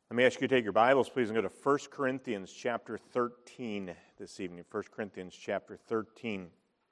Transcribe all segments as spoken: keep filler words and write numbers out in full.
Let me ask you to take your Bibles, please, and go to First Corinthians chapter thirteen this evening. First Corinthians chapter thirteen.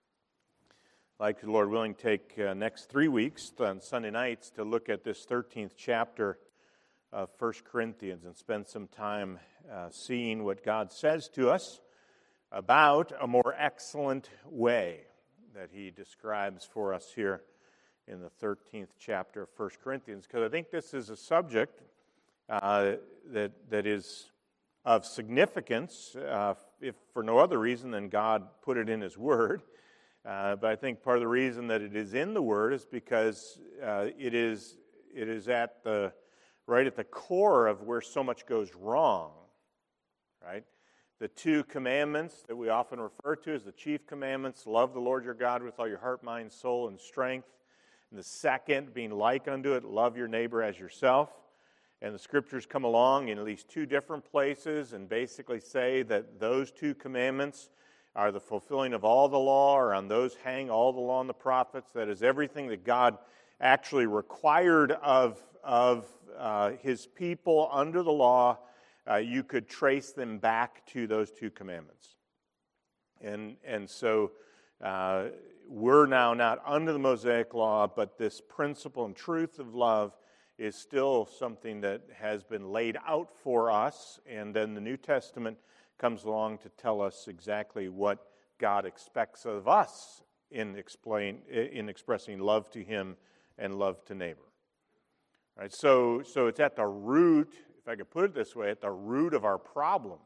I'd like to, Lord willing, take uh, next three weeks on Sunday nights to look at this thirteenth chapter of First Corinthians and spend some time uh, seeing what God says to us about a more excellent way that He describes for us here in the thirteenth chapter of First Corinthians, because I think this is a subject Uh, that that is of significance, uh, if for no other reason than God put it in His Word. Uh, but I think part of the reason that it is in the Word is because uh, it is it is at the right at the core of where so much goes wrong. Right, the two commandments that we often refer to as the chief commandments: love the Lord your God with all your heart, mind, soul, and strength. And the second, being like unto it, love your neighbor as yourself. And the Scriptures come along in at least two different places and basically say that those two commandments are the fulfilling of all the law, or on those hang all the law and the prophets. That is, everything that God actually required of, of uh, His people under the law, uh, you could trace them back to those two commandments. And, and so uh, we're now not under the Mosaic law, but this principle and truth of love is still something that has been laid out for us, and then the New Testament comes along to tell us exactly what God expects of us in explain in expressing love to Him and love to neighbor. All right, so so it's at the root, if I could put it this way, at the root of our problem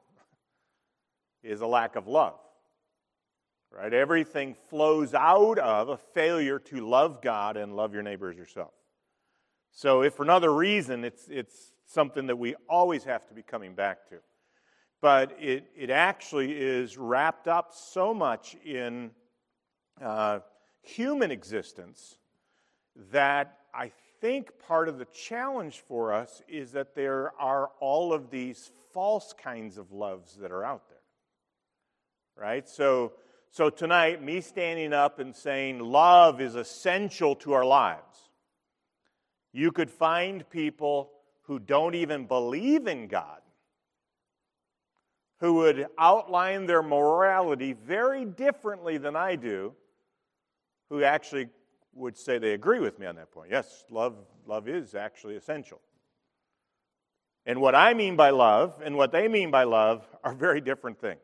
is a lack of love. Right, everything flows out of a failure to love God and love your neighbor as yourself. So if for another reason, it's it's something that we always have to be coming back to. But it, it actually is wrapped up so much in uh, human existence that I think part of the challenge for us is that there are all of these false kinds of loves that are out there. Right? So, so tonight, me standing up and saying love is essential to our lives. You could find people who don't even believe in God, who would outline their morality very differently than I do, who actually would say they agree with me on that point. Yes, love, love is actually essential. And what I mean by love and what they mean by love are very different things.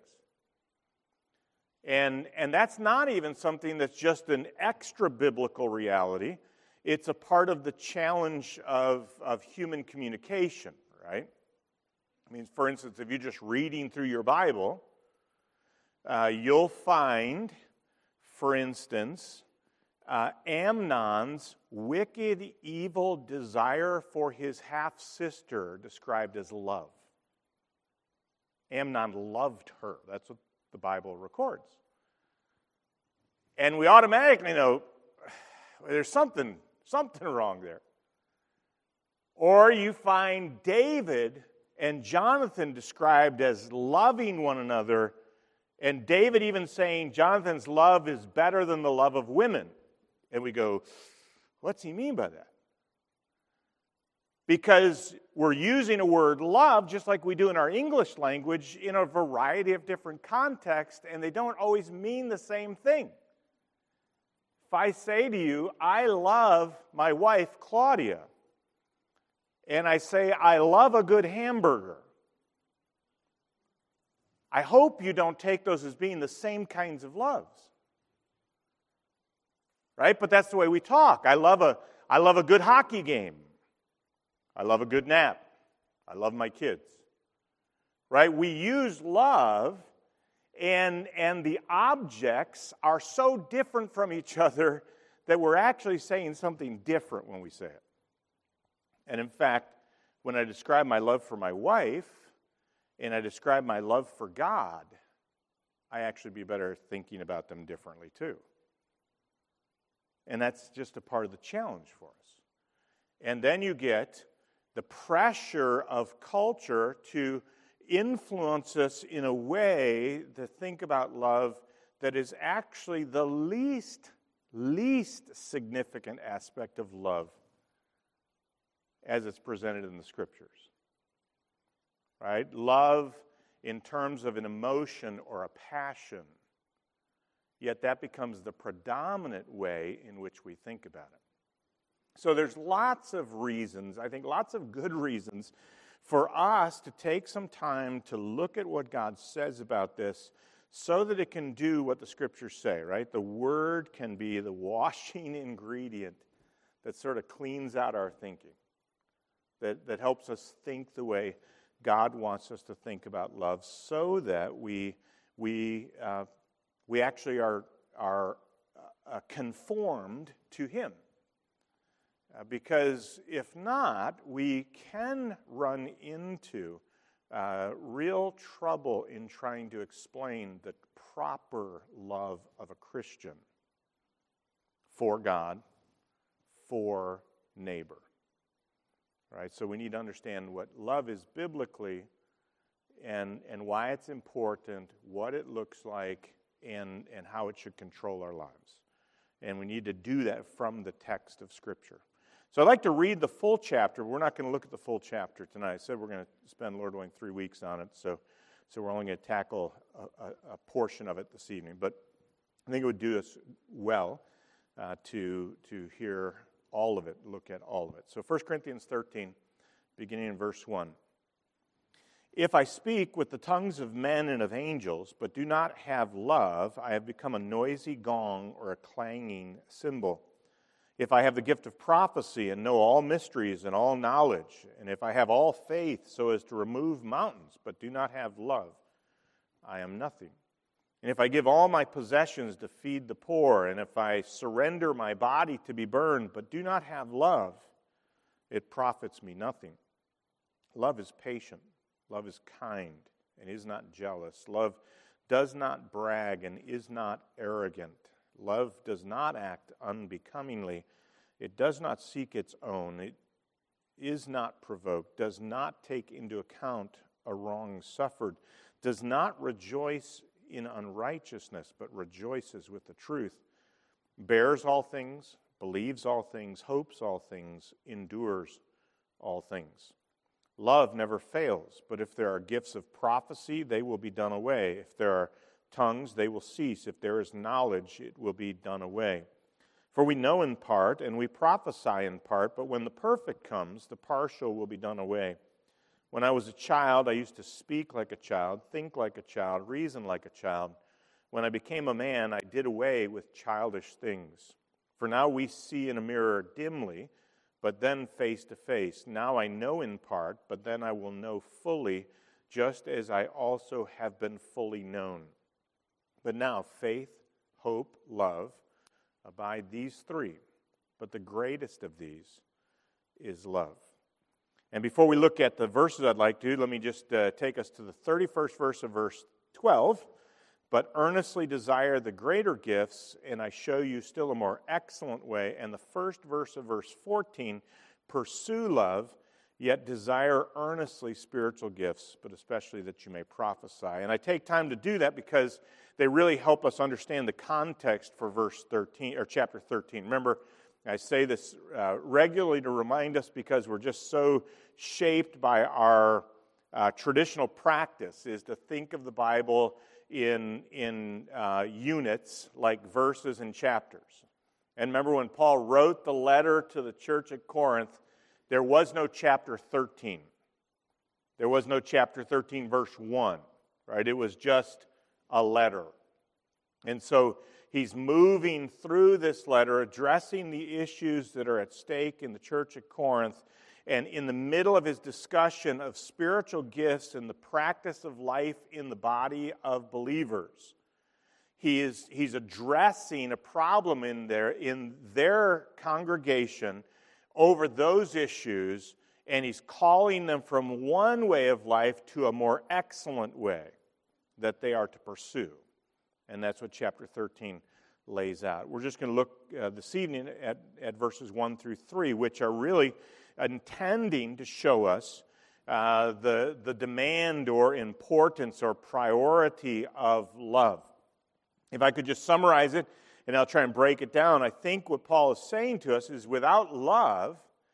And, and that's not even something that's just an extra-biblical reality. It's a part of the challenge of, of human communication, right? I mean, for instance, if you're just reading through your Bible, uh, you'll find, for instance, uh, Amnon's wicked, evil desire for his half-sister described as love. Amnon loved her. That's what the Bible records. And we automatically know there's something Something wrong there. Or you find David and Jonathan described as loving one another, and David even saying Jonathan's love is better than the love of women. And we go, what's he mean by that? Because we're using a word love just like we do in our English language in a variety of different contexts, and they don't always mean the same thing. If I say to you, I love my wife, Claudia, and I say, I love a good hamburger, I hope you don't take those as being the same kinds of loves. Right? But that's the way we talk. I love a, I love a good hockey game. I love a good nap. I love my kids. Right? We use love, And, and the objects are so different from each other that we're actually saying something different when we say it. And in fact, when I describe my love for my wife and I describe my love for God, I actually be better thinking about them differently too. And that's just a part of the challenge for us. And then you get the pressure of culture to influence us in a way to think about love that is actually the least, least significant aspect of love as it's presented in the Scriptures. right? Love in terms of an emotion or a passion. Yet that becomes the predominant way in which we think about it. So there's lots of reasons, I think lots of good reasons, for us to take some time to look at what God says about this so that it can do what the Scriptures say, right? The Word can be the washing ingredient that sort of cleans out our thinking, that, that helps us think the way God wants us to think about love so that we, we, uh, we actually are, are uh, conformed to Him. Uh, because if not, we can run into uh, real trouble in trying to explain the proper love of a Christian for God, for neighbor. Right? So we need to understand what love is biblically and, and why it's important, what it looks like, and, and how it should control our lives. And we need to do that from the text of Scripture. So I'd like to read the full chapter. We're not going to look at the full chapter tonight. I said we're going to spend, Lord willing, three weeks on it. So, so we're only going to tackle a, a, a portion of it this evening. But I think it would do us well uh, to, to hear all of it, look at all of it. So First Corinthians thirteen, beginning in verse one. If I speak with the tongues of men and of angels, but do not have love, I have become a noisy gong or a clanging cymbal. If I have the gift of prophecy and know all mysteries and all knowledge, and if I have all faith so as to remove mountains, but do not have love, I am nothing. And if I give all my possessions to feed the poor, and if I surrender my body to be burned, but do not have love, it profits me nothing. Love is patient, love is kind, and is not jealous. Love does not brag and is not arrogant. Love does not act unbecomingly. It does not seek its own. It is not provoked, does not take into account a wrong suffered, does not rejoice in unrighteousness, but rejoices with the truth, bears all things, believes all things, hopes all things, endures all things. Love never fails, but if there are gifts of prophecy, they will be done away. If there are tongues, they will cease. If there is knowledge, it will be done away. For we know in part, and we prophesy in part, but when the perfect comes, the partial will be done away. When I was a child, I used to speak like a child, think like a child, reason like a child. When I became a man, I did away with childish things. For now we see in a mirror dimly, but then face to face. Now I know in part, but then I will know fully, just as I also have been fully known. But now faith, hope, love, abide these three. But the greatest of these is love. And before we look at the verses I'd like to, let me just uh, take us to the thirty-first verse of verse twelve. But earnestly desire the greater gifts, and I show you still a more excellent way. And the first verse of verse fourteen, pursue love, yet desire earnestly spiritual gifts, but especially that you may prophesy. And I take time to do that because they really help us understand the context for verse thirteen, or chapter thirteen. Remember, I say this uh, regularly to remind us because we're just so shaped by our uh, traditional practice is to think of the Bible in, in uh, units like verses and chapters. And remember when Paul wrote the letter to the church at Corinth, there was no chapter thirteen. There was no chapter thirteen, verse one, right? It was just a letter. And so he's moving through this letter, addressing the issues that are at stake in the church at Corinth. And in the middle of his discussion of spiritual gifts and the practice of life in the body of believers, he is he's addressing a problem in their in their congregation over those issues, and he's calling them from one way of life to a more excellent way that they are to pursue. And that's what chapter thirteen lays out. We're just going to look uh, this evening at, at verses one through three, which are really intending to show us uh, the, the demand or importance or priority of love. If I could just summarize it, and I'll try and break it down, I think what Paul is saying to us is without love,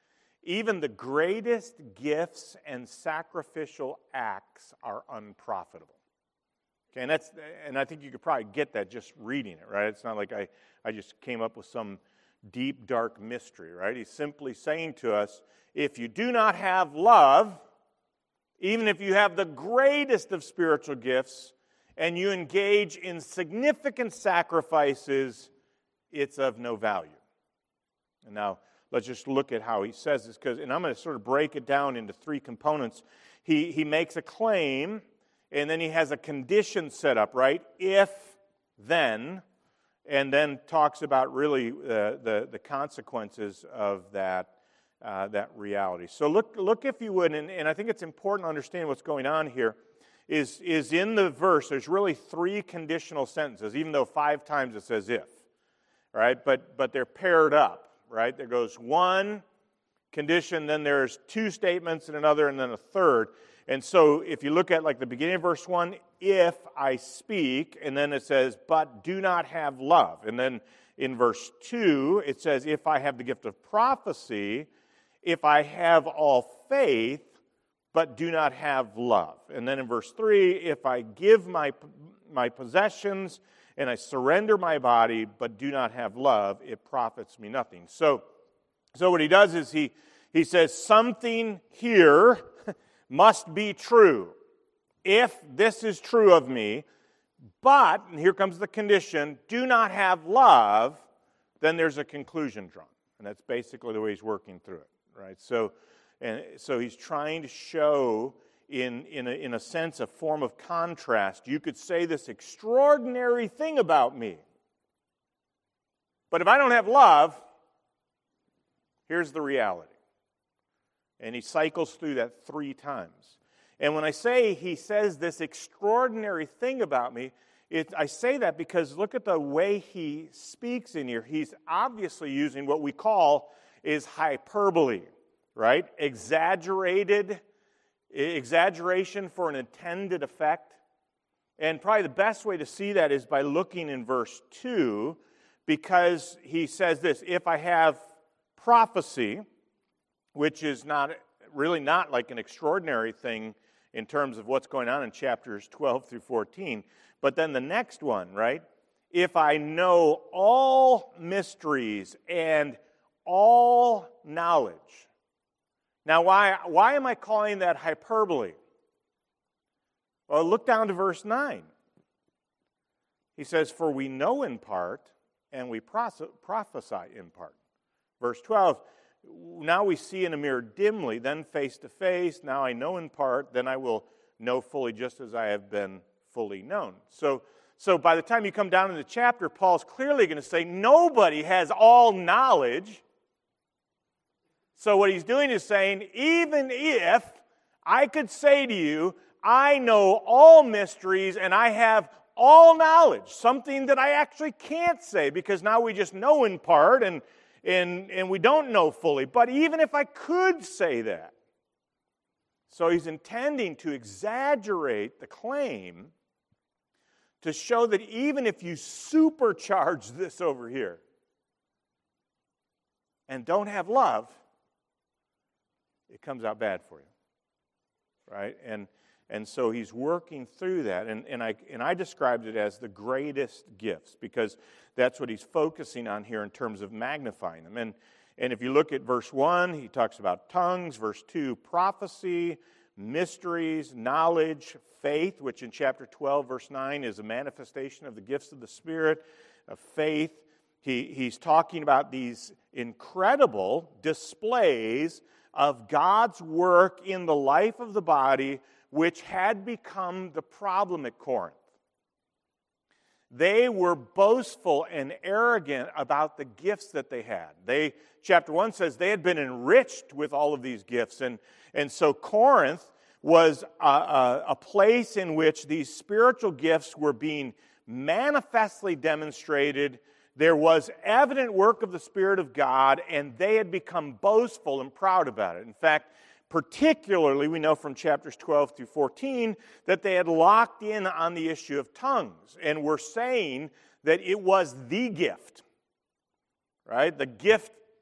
even the greatest gifts and sacrificial acts are unprofitable. Okay, and that's and I think you could probably get that just reading it, right? It's not like I, I just came up with some deep, dark mystery, right? He's simply saying to us, if you do not have love, even if you have the greatest of spiritual gifts, and you engage in significant sacrifices, it's of no value. And now, let's just look at how he says this, because, and I'm going to sort of break it down into three components. He, he makes a claim, and then he has a condition set up, right? If, then, and then talks about really uh, the, the consequences of that, uh, that reality. So look, look if you would, and, and I think it's important to understand what's going on here, is, is in the verse, there's really three conditional sentences, even though five times it says if, right? But, but they're paired up. Right? There goes one condition, then there's two statements and another, and then a third. And so if you look at like the beginning of verse one, if I speak, and then it says, but do not have love. And then in verse two, it says, if I have the gift of prophecy, if I have all faith, but do not have love. And then in verse three, if I give my, my possessions and I surrender my body, but do not have love, it profits me nothing. So, so what he does is he, he says, something here must be true. If this is true of me, but, and here comes the condition, do not have love, then there's a conclusion drawn. And that's basically the way he's working through it, right? So, and so he's trying to show In, in, a, in a sense, a form of contrast. You could say this extraordinary thing about me. But if I don't have love, here's the reality. And he cycles through that three times. And when I say he says this extraordinary thing about me, it, I say that because look at the way he speaks in here. He's obviously using what we call is hyperbole, right? Exaggerated Exaggeration for an intended effect. And probably the best way to see that is by looking in verse two, because he says this, if I have prophecy, which is not really not like an extraordinary thing in terms of what's going on in chapters twelve through fourteen, but then the next one, right? If I know all mysteries and all knowledge. Now, why, why am I calling that hyperbole? Well, look down to verse nine. He says, for we know in part, and we prophesy in part. Verse twelve, now we see in a mirror dimly, then face to face. Now I know in part, then I will know fully just as I have been fully known. So, so by the time you come down in the chapter, Paul's clearly going to say, nobody has all knowledge. So what he's doing is saying, even if I could say to you, I know all mysteries and I have all knowledge, something that I actually can't say because now we just know in part and, and, and we don't know fully. But even if I could say that, so he's intending to exaggerate the claim to show that even if you supercharge this over here and don't have love, it comes out bad for you, right? And and so he's working through that, and and I and I described it as the greatest gifts because that's what he's focusing on here in terms of magnifying them. And and if you look at verse one, he talks about tongues. Verse two, prophecy, mysteries, knowledge, faith, which in chapter twelve, verse nine, is a manifestation of the gifts of the Spirit, of faith. He he's talking about these incredible displays of God's work in the life of the body, which had become the problem at Corinth. They were boastful and arrogant about the gifts that they had. They, chapter one says they had been enriched with all of these gifts. And, and so Corinth was a, a, a place in which these spiritual gifts were being manifestly demonstrated. There was evident work of the Spirit of God, and they had become boastful and proud about it. In fact, particularly, we know from chapters twelve through fourteen that they had locked in on the issue of tongues and were saying that it was the gift, right? The gift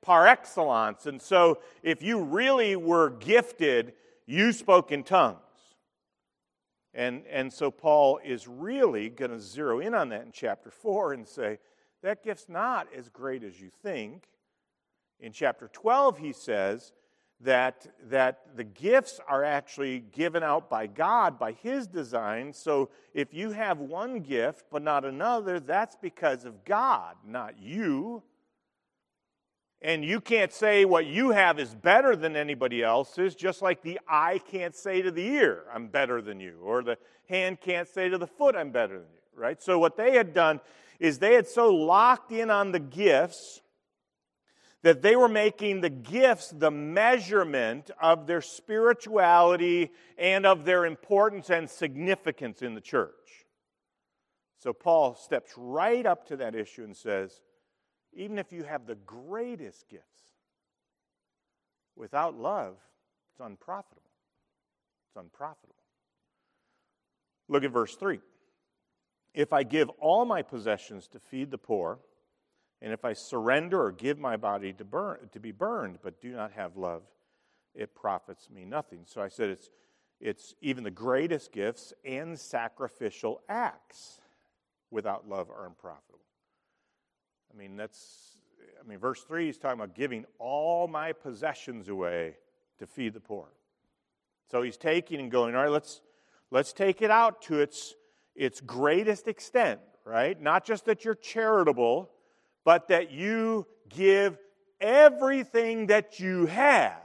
par excellence. And so if you really were gifted, you spoke in tongues. And, and so Paul is really going to zero in on that in chapter four and say, that gift's not as great as you think. In chapter twelve, he says that, that the gifts are actually given out by God, by His design. So if you have one gift but not another, that's because of God, not you. And you can't say what you have is better than anybody else's, just like the eye can't say to the ear, I'm better than you, or the hand can't say to the foot, I'm better than you, right? So what they had done is they had so locked in on the gifts that they were making the gifts the measurement of their spirituality and of their importance and significance in the church. So Paul steps right up to that issue and says, even if you have the greatest gifts, without love, it's unprofitable. It's unprofitable. Look at verse three. If I give all my possessions to feed the poor, and if I surrender or give my body to burn to be burned, but do not have love, it profits me nothing. So I said it's it's even the greatest gifts and sacrificial acts without love are unprofitable. I mean, that's, I mean, verse three is talking about giving all my possessions away to feed the poor. So he's taking and going, all right, let's let's take it out to its its greatest extent, right? Not just that you're charitable, but that you give everything that you have.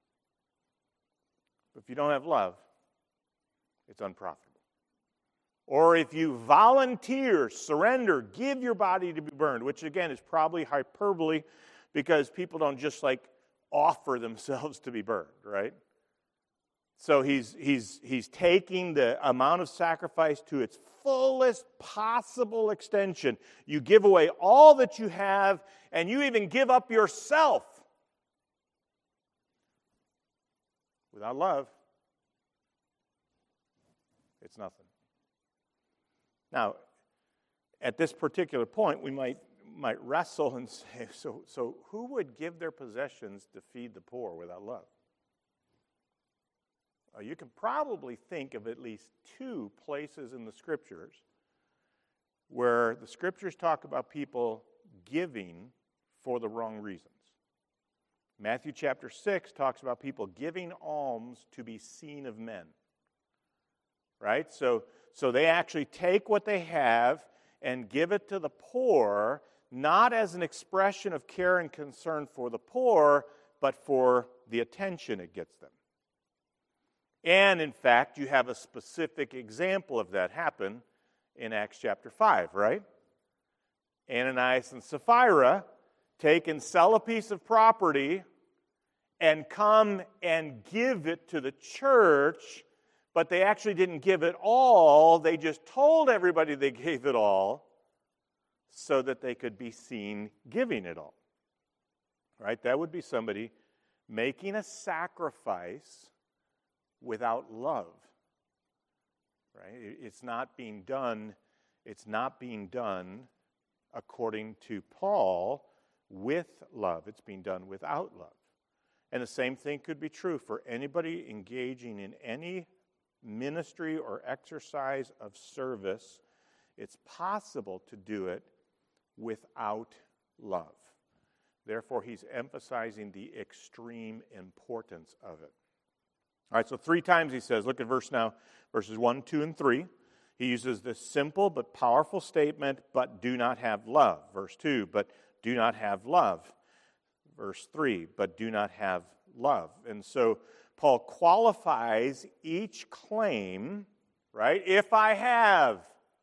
If you don't have love, it's unprofitable. Or if you volunteer, surrender, give your body to be burned, which again is probably hyperbole because people don't just like offer themselves to be burned, right? So he's he's he's taking the amount of sacrifice to its fullest possible extension. You give away all that you have, and you even give up yourself. Without love, it's nothing. Now, at this particular point, we might might wrestle and say, so, so who would give their possessions to feed the poor without love? Uh, you can probably think of at least two places in the Scriptures where the Scriptures talk about people giving for the wrong reasons. Matthew chapter six talks about people giving alms to be seen of men. Right? So, so they actually take what they have and give it to the poor, not as an expression of care and concern for the poor, but for the attention it gets them. And in fact, you have a specific example of that happen in Acts chapter five, right? Ananias and Sapphira take and sell a piece of property and come and give it to the church, but they actually didn't give it all. They just told everybody they gave it all so that they could be seen giving it all. Right? That would be somebody making a sacrifice without love. Right? It's not being done, it's not being done according to Paul with love. It's being done without love. And the same thing could be true for anybody engaging in any ministry or exercise of service. It's possible to do it without love. Therefore, he's emphasizing the extreme importance of it. All right, so three times he says, look at verse now, verses one, two, and three. He uses this simple but powerful statement, but do not have love. Verse two, but do not have love. Verse three, but do not have love. And so Paul qualifies each claim, right? If I have,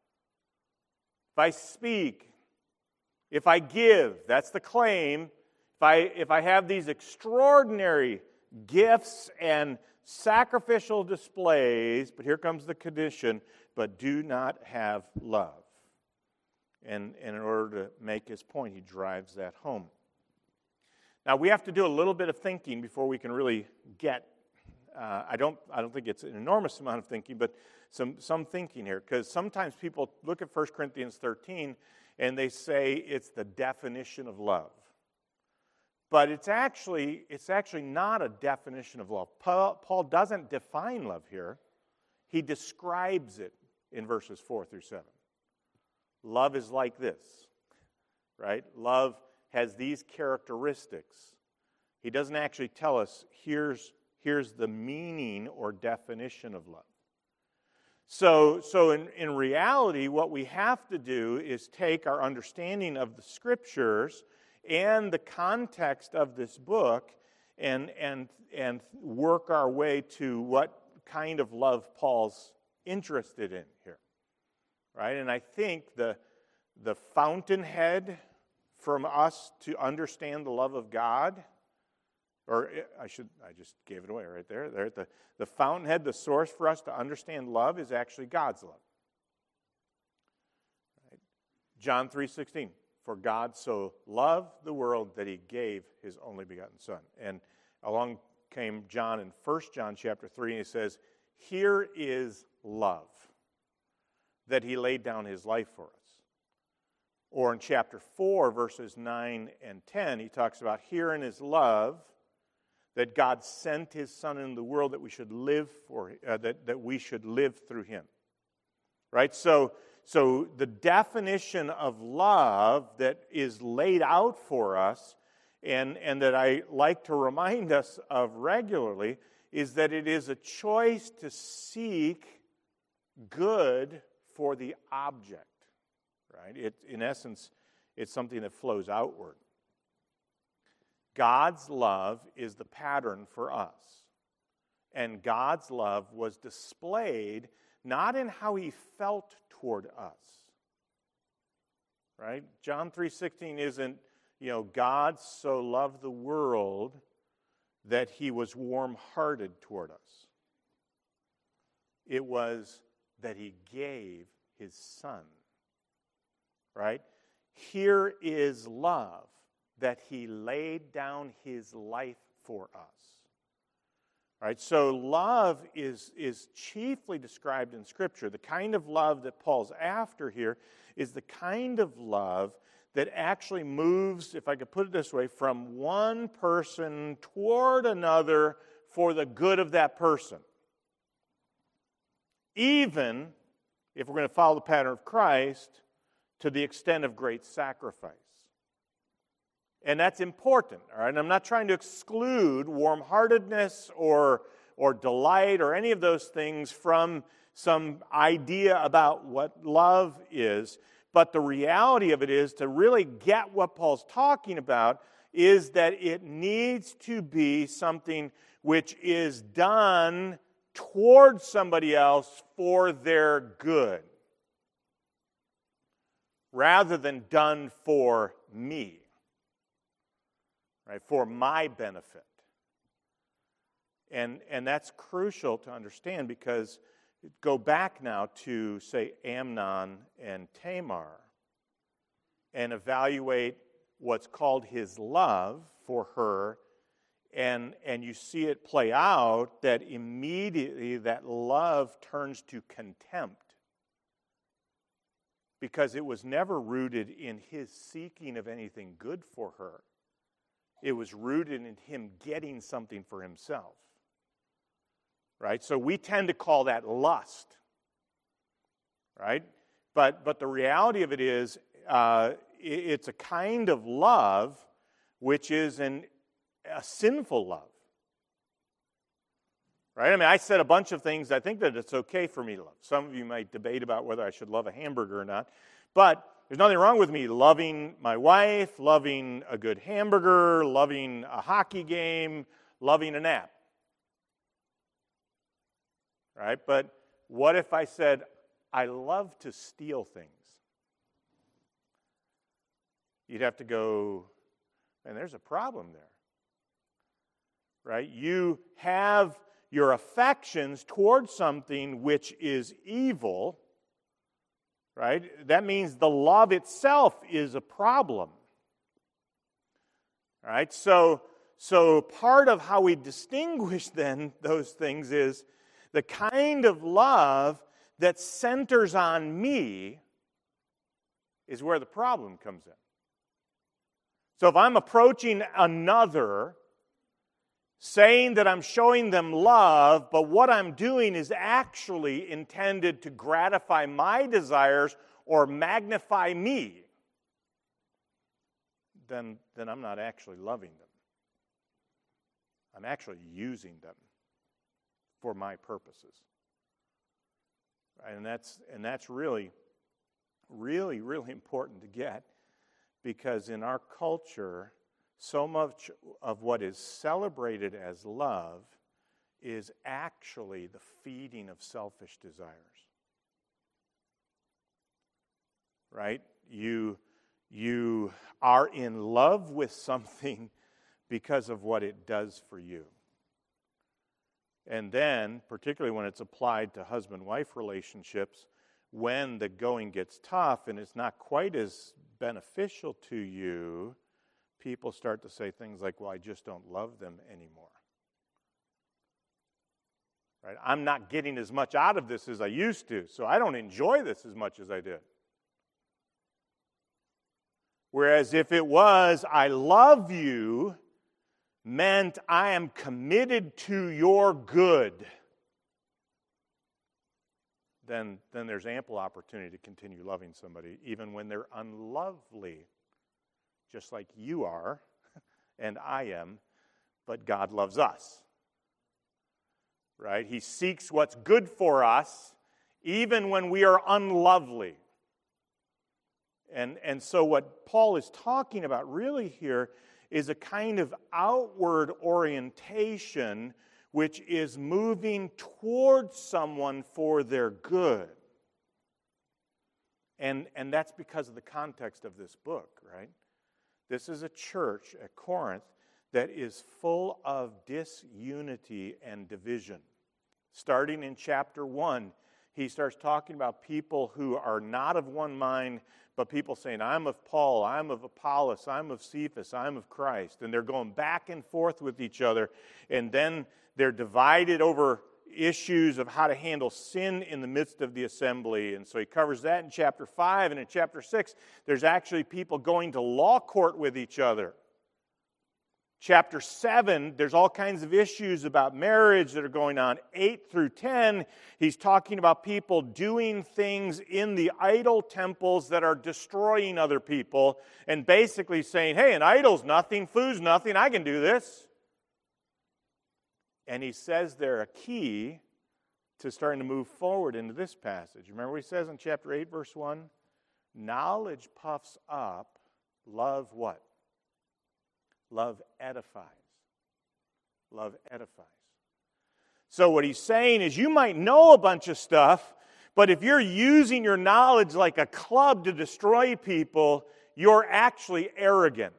if I speak, if I give, that's the claim. If I, if I have these extraordinary gifts and sacrificial displays, but here comes the condition, but do not have love. And, and in order to make his point, he drives that home. Now, we have to do a little bit of thinking before we can really get, uh, I don't I don't think it's an enormous amount of thinking, but some, some thinking here, because sometimes people look at First Corinthians thirteen and they say it's the definition of love. But it's actually, it's actually not a definition of love. Paul, Paul doesn't define love here. He describes it in verses four through seven. Love is like this, right? Love has these characteristics. He doesn't actually tell us, here's, here's the meaning or definition of love. So, so in, in reality, what we have to do is take our understanding of the Scriptures and the context of this book and, and, and work our way to what kind of love Paul's interested in here. Right? And I think the, the fountainhead from us to understand the love of God, or I should, I just gave it away right there. There, the, the fountainhead, the source for us to understand love is actually God's love. Right? John three sixteen, for God so loved the world that he gave his only begotten Son. And along came John in First John chapter three, and he says, here is love, that he laid down his life for us. Or in chapter four, verses nine and ten, he talks about herein is love, that God sent his Son into the world that we should live for, uh, that, that we should live through him. Right? So, so the definition of love that is laid out for us, and, and that I like to remind us of regularly, is that it is a choice to seek good for the object. Right? It, in essence, it's something that flows outward. God's love is the pattern for us. And God's love was displayed not in how he felt toward us. Right? John three sixteen isn't, you know, God so loved the world that he was warm-hearted toward us. It was that he gave his Son. Right? Here is love, that he laid down his life for us. Right? So love is, is chiefly described in Scripture. The kind of love that Paul's after here is the kind of love that actually moves, if I could put it this way, from one person toward another for the good of that person. Even if we're going to follow the pattern of Christ, to the extent of great sacrifice. And that's important, all right? And I'm not trying to exclude warm-heartedness or, or delight or any of those things from some idea about what love is. But the reality of it is, to really get what Paul's talking about, is that it needs to be something which is done towards somebody else for their good, rather than done for me, right, for my benefit. And, and that's crucial to understand, because go back now to, say, Amnon and Tamar and evaluate what's called his love for her, and, and you see it play out that immediately that love turns to contempt, because it was never rooted in his seeking of anything good for her. It was rooted in him getting something for himself. Right? So we tend to call that lust. Right? But, but the reality of it is, uh, it's a kind of love which is an, a sinful love. Right? I mean, I said a bunch of things. I think that it's okay for me to love. Some of you might debate about whether I should love a hamburger or not. But there's nothing wrong with me loving my wife, loving a good hamburger, loving a hockey game, loving a nap. Right? But what if I said, I love to steal things? You'd have to go, and there's a problem there. Right? You have your affections towards something which is evil, right? That means the love itself is a problem. All right? So, so part of how we distinguish then those things is the kind of love that centers on me is where the problem comes in. So if I'm approaching another, saying that I'm showing them love, but what I'm doing is actually intended to gratify my desires or magnify me, then, then I'm not actually loving them. I'm actually using them for my purposes. Right? And that's and that's really, really, really important to get, because in our culture, so much of what is celebrated as love is actually the feeding of selfish desires. Right? You, you are in love with something because of what it does for you. And then, particularly when it's applied to husband-wife relationships, when the going gets tough and it's not quite as beneficial to you, people start to say things like, well, I just don't love them anymore. Right? I'm not getting as much out of this as I used to, so I don't enjoy this as much as I did. Whereas if it was, I love you, meant I am committed to your good, then, then there's ample opportunity to continue loving somebody, even when they're unlovely, just like you are and I am, but God loves us. Right? He seeks what's good for us, even when we are unlovely. And, and so what Paul is talking about really here is a kind of outward orientation which is moving towards someone for their good. And, and that's because of the context of this book, right? This is a church at Corinth that is full of disunity and division. Starting in chapter one, he starts talking about people who are not of one mind, but people saying, I'm of Paul, I'm of Apollos, I'm of Cephas, I'm of Christ. And they're going back and forth with each other. And then they're divided over issues of how to handle sin in the midst of the assembly. And so he covers that in chapter five. And in chapter six, there's actually people going to law court with each other. Chapter seven, there's all kinds of issues about marriage that are going on. eight through ten, he's talking about people doing things in the idol temples that are destroying other people, and basically saying, hey, an idol's nothing, food's nothing, I can do this. And he says they're a key to starting to move forward into this passage. Remember what he says in chapter eight, verse one? Knowledge puffs up, love what? Love edifies. Love edifies. So what he's saying is you might know a bunch of stuff, but if you're using your knowledge like a club to destroy people, you're actually arrogant.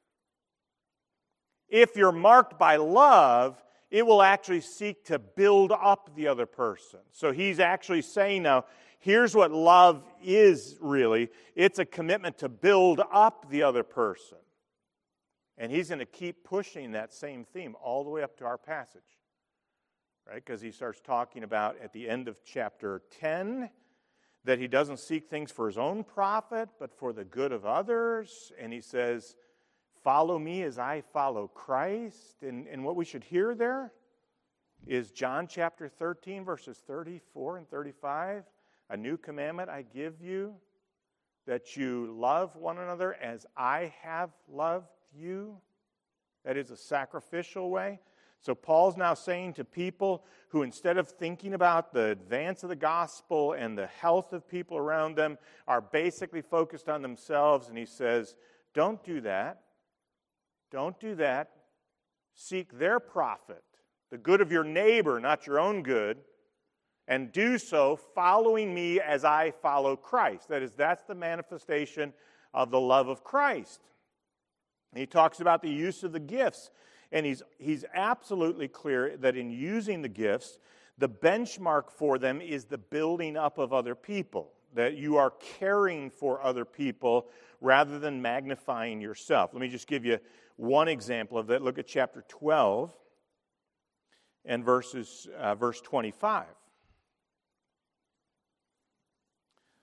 If you're marked by love, it will actually seek to build up the other person. So he's actually saying now, here's what love is really. It's a commitment to build up the other person. And he's going to keep pushing that same theme all the way up to our passage. Right? Because he starts talking about at the end of chapter ten that he doesn't seek things for his own profit, but for the good of others. And he says, follow me as I follow Christ. And, and what we should hear there is John chapter thirteen, verses thirty-four and thirty-five. A new commandment I give you, that you love one another as I have loved you. That is a sacrificial way. So Paul's now saying to people who, instead of thinking about the advance of the gospel and the health of people around them, are basically focused on themselves, and he says, don't do that. Don't do that. Seek their profit, the good of your neighbor, not your own good, and do so following me as I follow Christ. That is, that's the manifestation of the love of Christ. And he talks about the use of the gifts, and he's, he's absolutely clear that in using the gifts, the benchmark for them is the building up of other people, that you are caring for other people rather than magnifying yourself. Let me just give you one example of that. Look at chapter twelve and verses uh, verse twenty-five.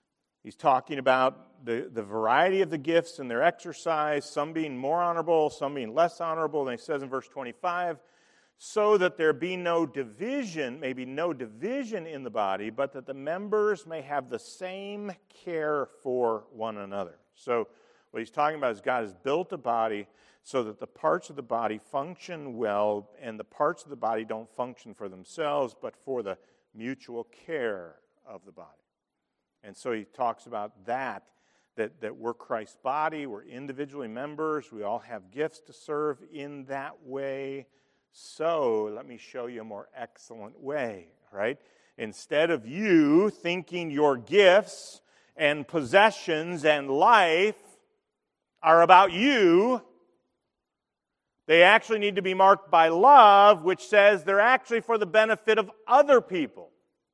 He's talking about the, the variety of the gifts and their exercise, some being more honorable, some being less honorable. And he says in verse twenty-five, so that there be no division, maybe no division in the body, but that the members may have the same care for one another. So what he's talking about is God has built a body so that the parts of the body function well, and the parts of the body don't function for themselves, but for the mutual care of the body. And so he talks about that, that, that we're Christ's body, we're individually members, we all have gifts to serve in that way. So let me show you a more excellent way, right? Instead of you thinking your gifts and possessions and life are about you, they actually need to be marked by love, which says they're actually for the benefit of other people.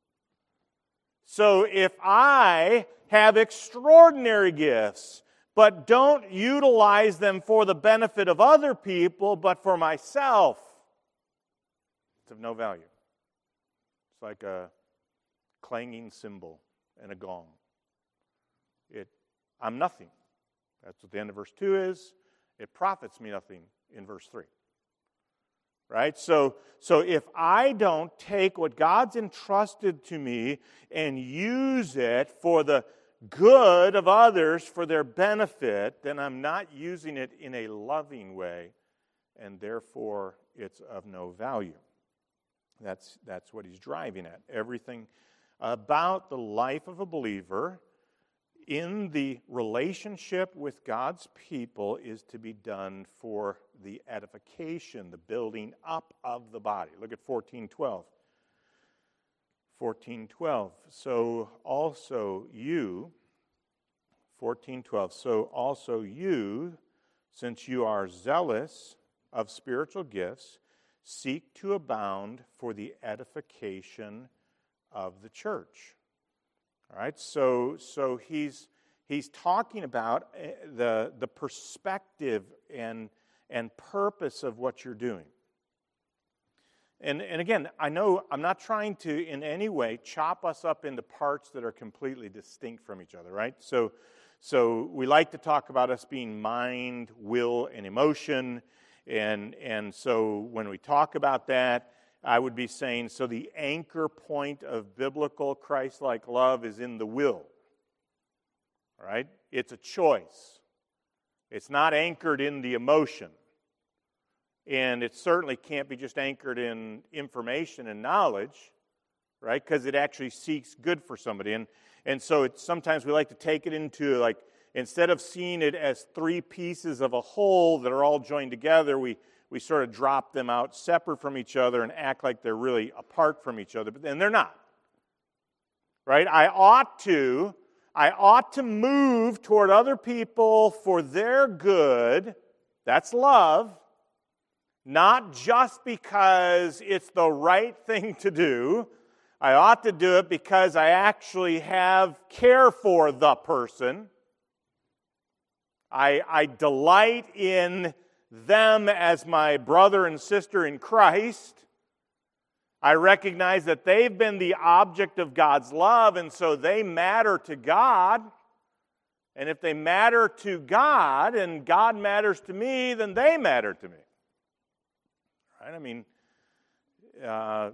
So if I have extraordinary gifts, but don't utilize them for the benefit of other people, but for myself, it's of no value. It's like a clanging cymbal and a gong. It, I'm nothing. That's what the end of verse two is. It profits me nothing in verse three. Right? So, so if I don't take what God's entrusted to me and use it for the good of others, for their benefit, then I'm not using it in a loving way, and therefore it's of no value. That's, that's what he's driving at. Everything about the life of a believer in the relationship with God's people is to be done for the edification, the building up of the body. Look at fourteen twelve. fourteen twelve. So also you, fourteen twelve. So also you, since you are zealous of spiritual gifts, seek to abound for the edification of the church. All right, so so he's he's talking about the the perspective and and purpose of what you're doing. And and again, I know I'm not trying to in any way chop us up into parts that are completely distinct from each other, right? So so we like to talk about us being mind, will, and emotion, and and so when we talk about that, I would be saying, so the anchor point of biblical Christ-like love is in the will. All right? It's a choice. It's not anchored in the emotion. And it certainly can't be just anchored in information and knowledge, right? Because it actually seeks good for somebody. And, and so it's, sometimes we like to take it into, like, instead of seeing it as three pieces of a whole that are all joined together, we We sort of drop them out separate from each other and act like they're really apart from each other, but then they're not. Right? I ought to, I ought to move toward other people for their good. That's love. Not just because it's the right thing to do. I ought to do it because I actually have care for the person. I, I delight in them as my brother and sister in Christ. I recognize that they've been the object of God's love, and so they matter to God. And if they matter to God and God matters to me, then they matter to me. Right? I mean, uh,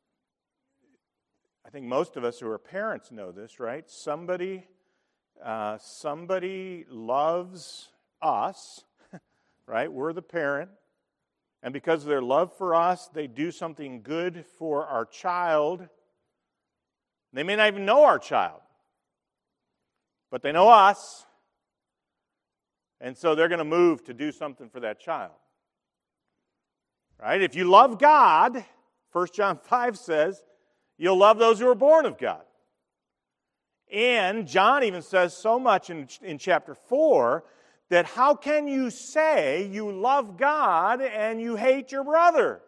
I think most of us who are parents know this, right? Somebody, uh, somebody loves us. Right? We're the parent. And because of their love for us, they do something good for our child. They may not even know our child, but they know us. And so they're going to move to do something for that child. Right? If you love God, First John five says, you'll love those who are born of God. And John even says so much in, in chapter four that how can you say you love God and you hate your brother?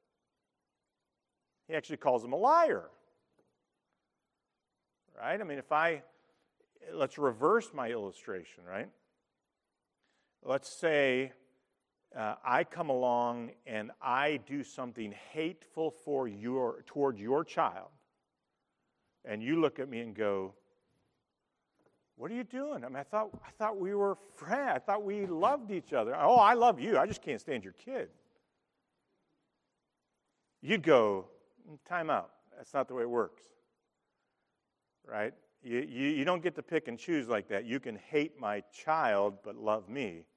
He actually calls him a liar. Right? I mean, if I, let's reverse my illustration, right? Let's say uh, I come along and I do something hateful for your, toward your child, and you look at me and go, what are you doing? I mean, I thought, I thought we were friends. I thought we loved each other. Oh, I love you. I just can't stand your kid. You'd go, time out. That's not the way it works. Right? You, you, you don't get to pick and choose like that. You can hate my child, but love me.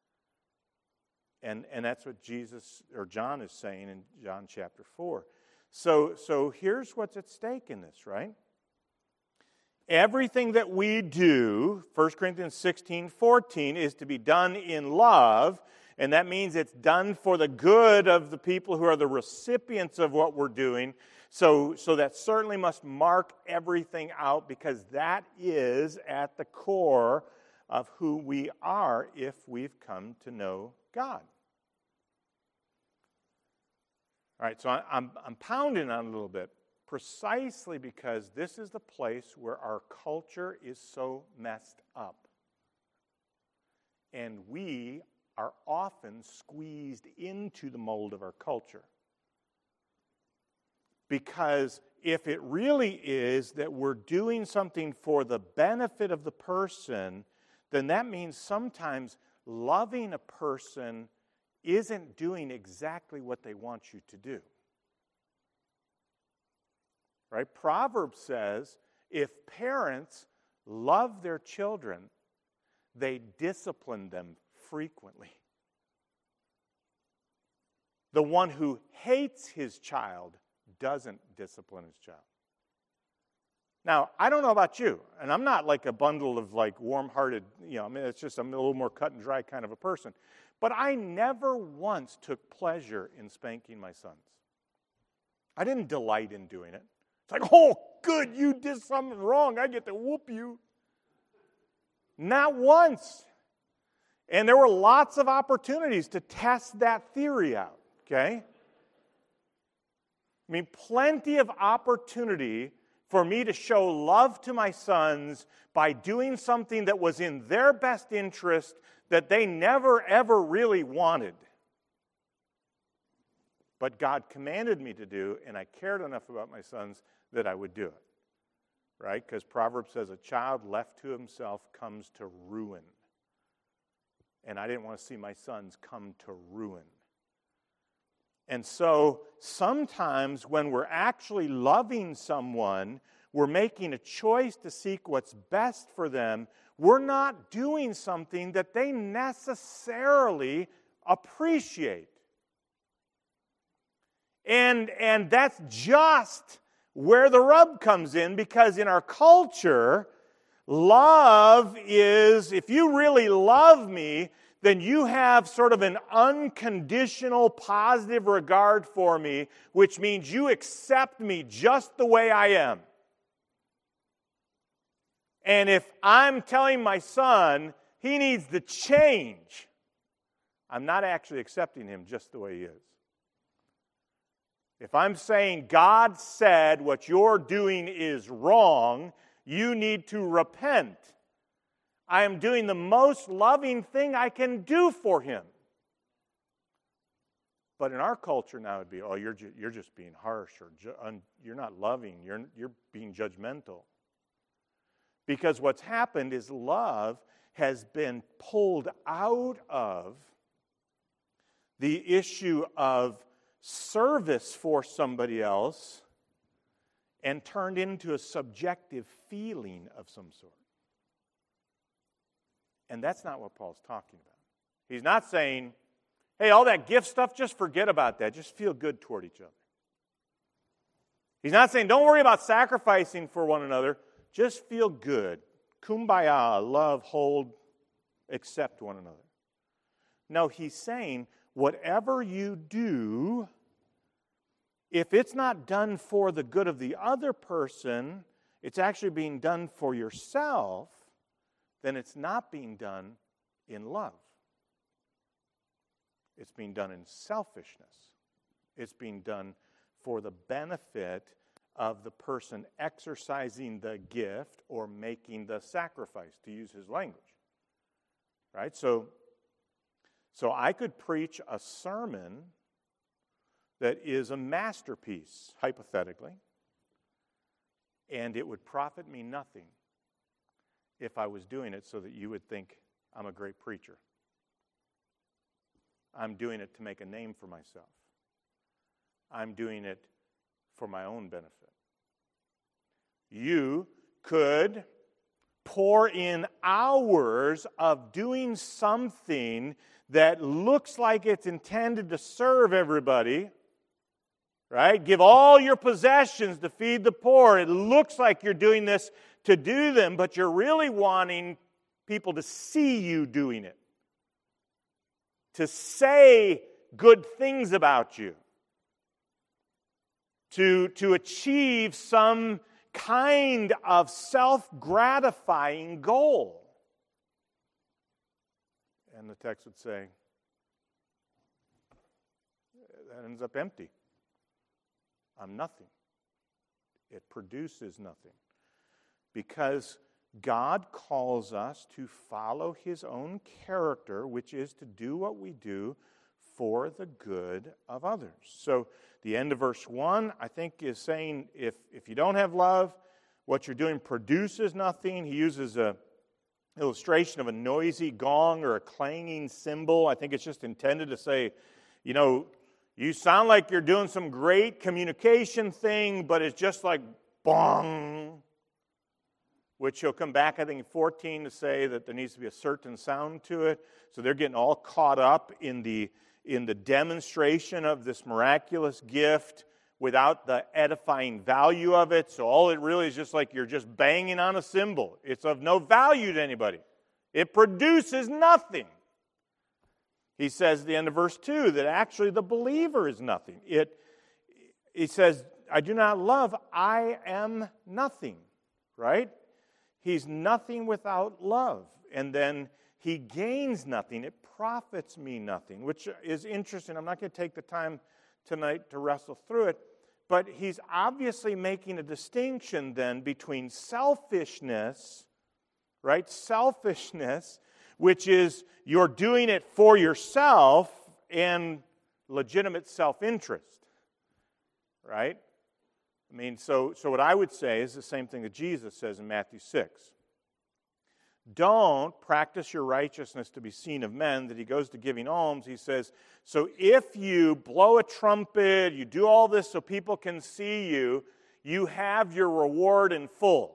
And, and that's what Jesus, or John is saying in John chapter four. So, so here's what's at stake in this, right? Everything that we do, First Corinthians sixteen fourteen, is to be done in love, and that means it's done for the good of the people who are the recipients of what we're doing. So, so that certainly must mark everything out, because that is at the core of who we are if we've come to know God. All right, so I, I'm, I'm pounding on it a little bit, precisely because this is the place where our culture is so messed up. And we are often squeezed into the mold of our culture. Because if it really is that we're doing something for the benefit of the person, then that means sometimes loving a person isn't doing exactly what they want you to do. Right? Proverbs says, if parents love their children, they discipline them frequently. The one who hates his child doesn't discipline his child. Now, I don't know about you, and I'm not like a bundle of like warm-hearted, you know, I mean, it's just I'm a little more cut and dry kind of a person. But I never once took pleasure in spanking my sons. I didn't delight in doing it. It's like, oh, good, you did something wrong. I get to whoop you. Not once. And there were lots of opportunities to test that theory out, okay? I mean, plenty of opportunity for me to show love to my sons by doing something that was in their best interest that they never, ever really wanted. But God commanded me to do, and I cared enough about my sons that I would do it. Right? Because Proverbs says a child left to himself comes to ruin. And I didn't want to see my sons come to ruin. And so sometimes when we're actually loving someone, we're making a choice to seek what's best for them. We're not doing something that they necessarily appreciate. And, and that's just where the rub comes in, because in our culture, love is, if you really love me, then you have sort of an unconditional positive regard for me, which means you accept me just the way I am. And if I'm telling my son he needs to change, I'm not actually accepting him just the way he is. If I'm saying God said what you're doing is wrong, you need to repent, I am doing the most loving thing I can do for him. But in our culture now, it'd be, oh, you're ju- you're just being harsh, or ju- un- you're not loving, you're, you're being judgmental. Because what's happened is love has been pulled out of the issue of service for somebody else and turned into a subjective feeling of some sort. And that's not what Paul's talking about. He's not saying, hey, all that gift stuff, just forget about that. Just feel good toward each other. He's not saying, don't worry about sacrificing for one another. Just feel good. Kumbaya, love, hold, accept one another. No, he's saying, whatever you do, if it's not done for the good of the other person, it's actually being done for yourself, then it's not being done in love. It's being done in selfishness. It's being done for the benefit of the person exercising the gift or making the sacrifice, to use his language. Right? So, so I could preach a sermon that is a masterpiece, hypothetically, and it would profit me nothing if I was doing it so that you would think I'm a great preacher. I'm doing it to make a name for myself. I'm doing it for my own benefit. You could pour in hours of doing something that looks like it's intended to serve everybody, right? Give all your possessions to feed the poor. It looks like you're doing this to do them, but you're really wanting people to see you doing it, to say good things about you, to, to achieve some kind of self-gratifying goal. And the text would say, that ends up empty. I'm nothing. It produces nothing. Because God calls us to follow His own character, which is to do what we do for the good of others. So the end of verse one, I think, is saying if, if you don't have love, what you're doing produces nothing. He uses a illustration of a noisy gong or a clanging cymbal. I think it's just intended to say, you know, you sound like you're doing some great communication thing, but it's just like bong, which he'll come back, I think, in fourteen to say that there needs to be a certain sound to it. So they're getting all caught up in the in the demonstration of this miraculous gift without the edifying value of it. So all it really is just like you're just banging on a cymbal. It's of no value to anybody. It produces nothing. He says at the end of verse two that actually the believer is nothing. It, he says, I do not love, I am nothing. Right? He's nothing without love. And then he gains nothing. It profits me nothing, which is interesting. I'm not going to take the time tonight to wrestle through it. But he's obviously making a distinction then between selfishness, right? Selfishness, which is you're doing it for yourself, and legitimate self-interest, right? I mean, so, so what I would say is the same thing that Jesus says in Matthew six. Don't practice your righteousness to be seen of men, that he goes to giving alms. He says, so if you blow a trumpet, you do all this so people can see you, you have your reward in full.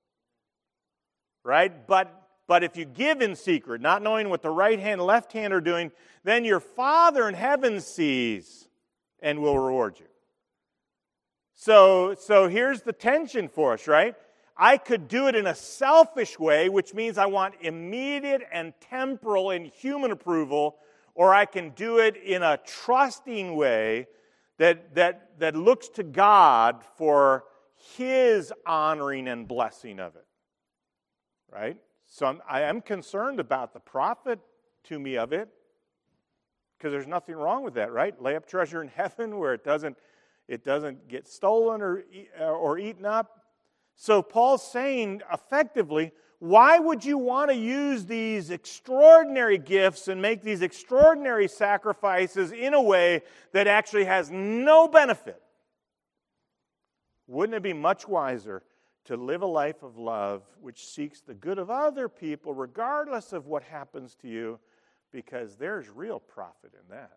Right? But, but if you give in secret, not knowing what the right hand and left hand are doing, then your Father in heaven sees and will reward you. So, so here's the tension for us, right? I could do it in a selfish way, which means I want immediate and temporal and human approval, or I can do it in a trusting way that, that, that looks to God for His honoring and blessing of it. Right? So I'm, I am concerned about the profit to me of it, because there's nothing wrong with that, right? Lay up treasure in heaven where it doesn't, it doesn't get stolen or, or eaten up. So Paul's saying, effectively, why would you want to use these extraordinary gifts and make these extraordinary sacrifices in a way that actually has no benefit? Wouldn't it be much wiser to live a life of love which seeks the good of other people regardless of what happens to you, because there's real profit in that?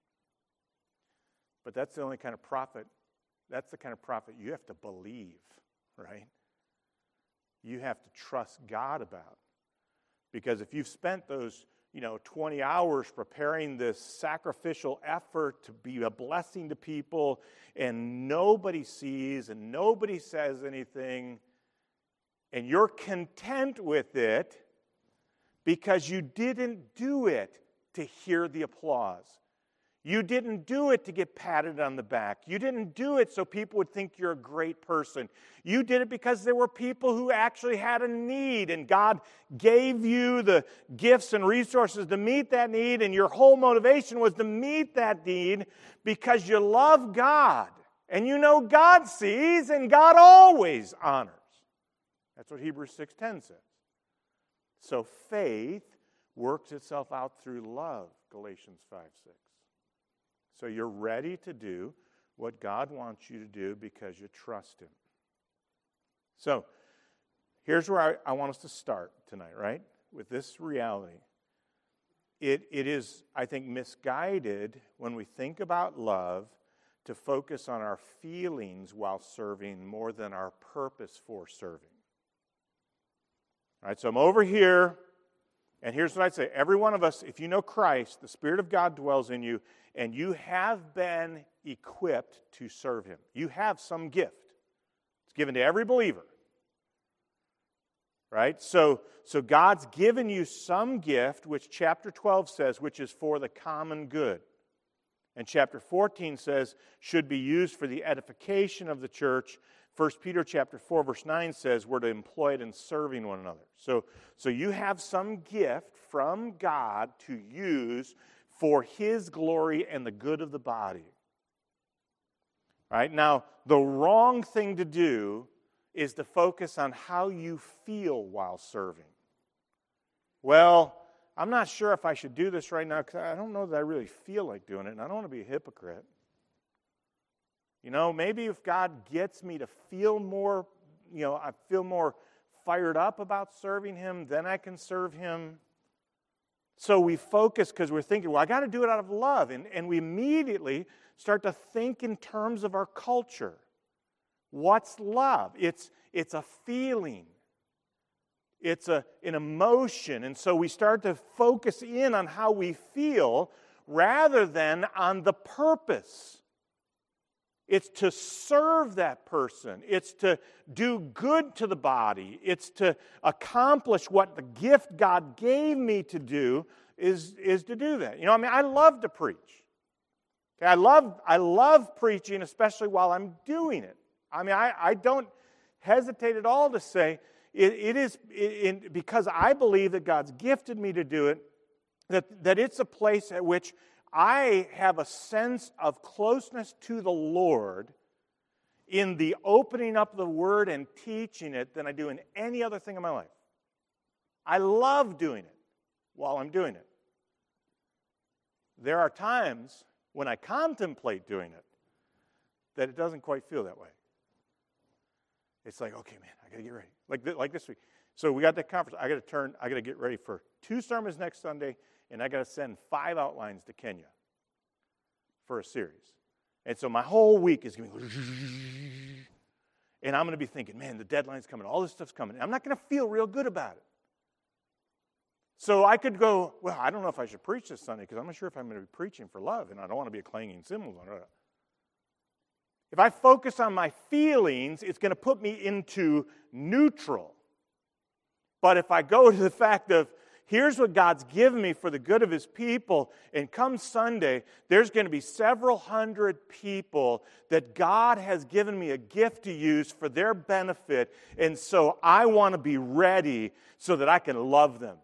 But that's the only kind of profit, that's the kind of profit you have to believe. Right? You have to trust God about. Because if you've spent those, you know, twenty hours preparing this sacrificial effort to be a blessing to people, and nobody sees and nobody says anything, and you're content with it because you didn't do it to hear the applause. You didn't do it to get patted on the back. You didn't do it so people would think you're a great person. You did it because there were people who actually had a need, and God gave you the gifts and resources to meet that need, and your whole motivation was to meet that need because you love God. And you know God sees, and God always honors. That's what Hebrews six ten says. So faith works itself out through love, Galatians five six. So you're ready to do what God wants you to do because you trust Him. So here's where I, I want us to start tonight, right? With this reality. It, it is, I think, misguided when we think about love to focus on our feelings while serving more than our purpose for serving. All right, so I'm over here, and here's what I'd say. Every one of us, if you know Christ, the Spirit of God dwells in you, and you have been equipped to serve Him. You have some gift. It's given to every believer. Right? So, so God's given you some gift, which chapter twelve says, which is for the common good. And chapter fourteen says, should be used for the edification of the church. First Peter chapter four, verse nine says, we're to employ it in serving one another. So, so you have some gift from God to use for His glory and the good of the body. Right? Now, the wrong thing to do is to focus on how you feel while serving. Well, I'm not sure if I should do this right now because I don't know that I really feel like doing it, and I don't want to be a hypocrite. You know, maybe if God gets me to feel more, you know, I feel more fired up about serving Him, then I can serve Him. So we focus because we're thinking, well, I got to do it out of love. And, and we immediately start to think in terms of our culture. What's love? It's, it's a feeling. It's a, an emotion. And so we start to focus in on how we feel rather than on the purpose. It's to serve that person. It's to do good to the body. It's to accomplish what the gift God gave me to do is, is to do that. You know, I mean, I love to preach. Okay, I love, I love preaching, especially while I'm doing it. I mean, I, I don't hesitate at all to say it, it is in, because I believe that God's gifted me to do it, that, that it's a place at which I have a sense of closeness to the Lord in the opening up the Word and teaching it than I do in any other thing in my life. I love doing it while I'm doing it. There are times when I contemplate doing it that it doesn't quite feel that way. It's like, okay, man, I got to get ready. Like, th- like this week. So we got that conference. I got to turn, I got to get ready for two sermons next Sunday, and I got to send five outlines to Kenya for a series. And so my whole week is going to go, and I'm going to be thinking, man, the deadline's coming, all this stuff's coming, and I'm not going to feel real good about it. So I could go, well, I don't know if I should preach this Sunday because I'm not sure if I'm going to be preaching for love, and I don't want to be a clanging cymbal. If I focus on my feelings, it's going to put me into neutral. But if I go to the fact of, here's what God's given me for the good of His people, and come Sunday, there's going to be several hundred people that God has given me a gift to use for their benefit, and so I want to be ready so that I can love them.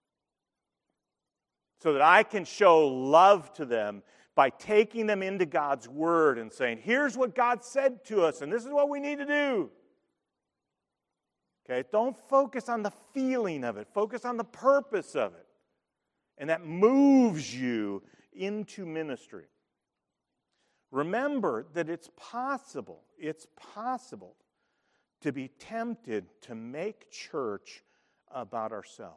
So that I can show love to them by taking them into God's Word and saying, here's what God said to us, and this is what we need to do. Okay, don't focus on the feeling of it. Focus on the purpose of it. And that moves you into ministry. Remember that it's possible, it's possible to be tempted to make church about ourselves.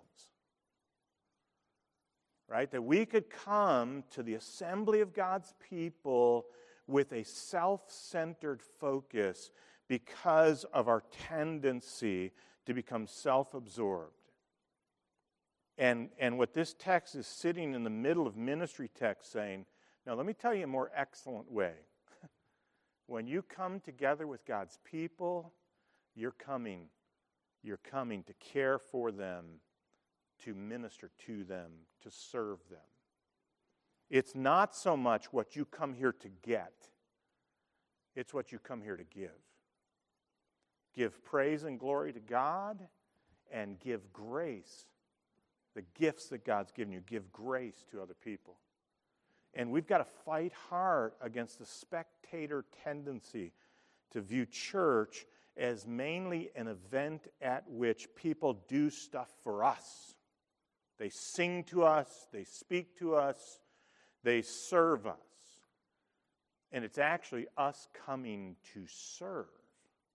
Right? That we could come to the assembly of God's people with a self-centered focus because of our tendency to become self-absorbed. And, and what this text is sitting in the middle of ministry text saying, now let me tell you a more excellent way. When you come together with God's people, you're coming, you're coming to care for them, to minister to them, to serve them. It's not so much what you come here to get. It's what you come here to give. Give praise and glory to God and give grace. The gifts that God's given you, give grace to other people. And we've got to fight hard against the spectator tendency to view church as mainly an event at which people do stuff for us. They sing to us, they speak to us, they serve us. And it's actually us coming to serve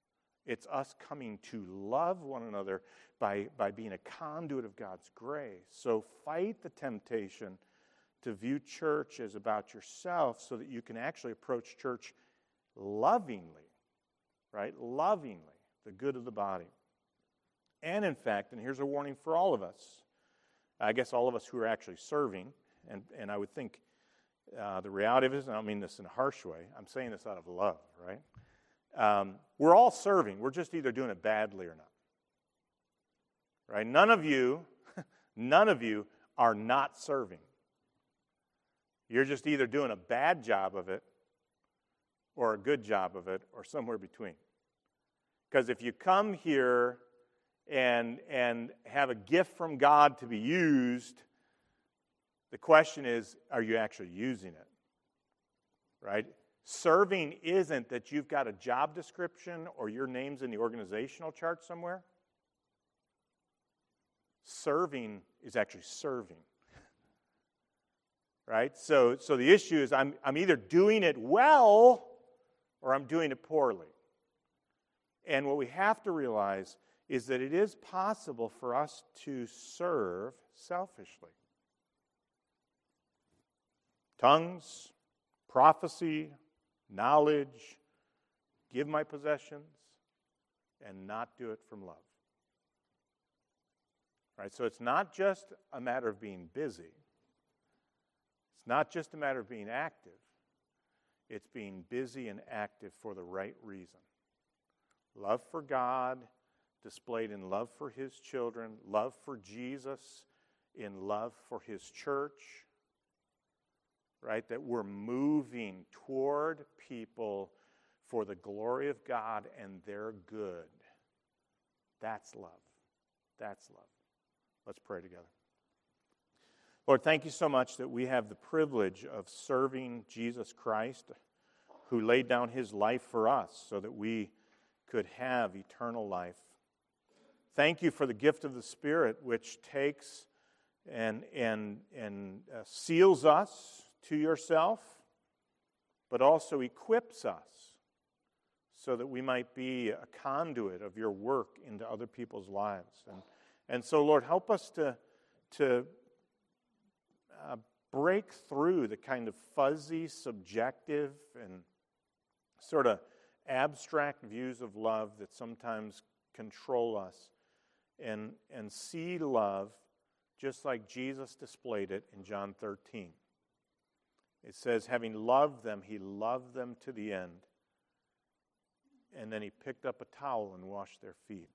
It's us coming to love one another by, by being a conduit of God's grace. So fight the temptation to view church as about yourself so that you can actually approach church lovingly, right? Lovingly, the good of the body. And in fact, and here's a warning for all of us, I guess all of us who are actually serving, and, and I would think uh, the reality of it is, and I don't mean this in a harsh way, I'm saying this out of love, right? Um, we're all serving. We're just either doing it badly or not. Right? None of you, none of you are not serving. You're just either doing a bad job of it or a good job of it or somewhere between. Because if you come here and, and have a gift from God to be used, the question is, are you actually using it? Right? Serving isn't that you've got a job description or your name's in the organizational chart somewhere. Serving is actually serving. Right? So, so the issue is I'm, I'm either doing it well or I'm doing it poorly. And what we have to realize is that it is possible for us to serve selfishly. Tongues, prophecy, knowledge, give my possessions, and not do it from love. Right? So it's not just a matter of being busy. It's not just a matter of being active. It's being busy and active for the right reason. Love for God, displayed in love for His children, love for Jesus, in love for His church. Right? That we're moving toward people for the glory of God and their good. That's love. That's love. Let's pray together. Lord, thank you so much that we have the privilege of serving Jesus Christ, who laid down His life for us so that we could have eternal life. Thank you for the gift of the Spirit, which takes and, and, and uh, seals us to yourself, but also equips us so that we might be a conduit of your work into other people's lives. And, and so, Lord, help us to, to uh, break through the kind of fuzzy, subjective, and sort of abstract views of love that sometimes control us, and, and see love just like Jesus displayed it in John thirteen. It says, having loved them, He loved them to the end. And then He picked up a towel and washed their feet.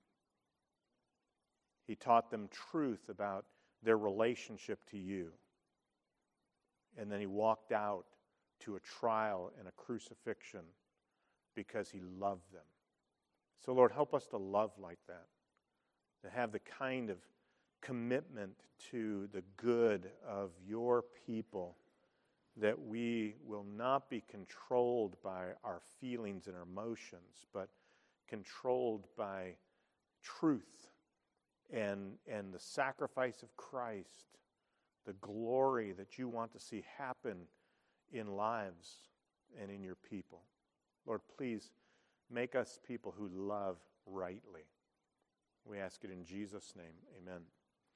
He taught them truth about their relationship to you. And then He walked out to a trial and a crucifixion because He loved them. So, Lord, help us to love like that, to have the kind of commitment to the good of your people, that we will not be controlled by our feelings and our emotions, but controlled by truth and, and the sacrifice of Christ, the glory that you want to see happen in lives and in your people. Lord, please make us people who love rightly. We ask it in Jesus' name. Amen.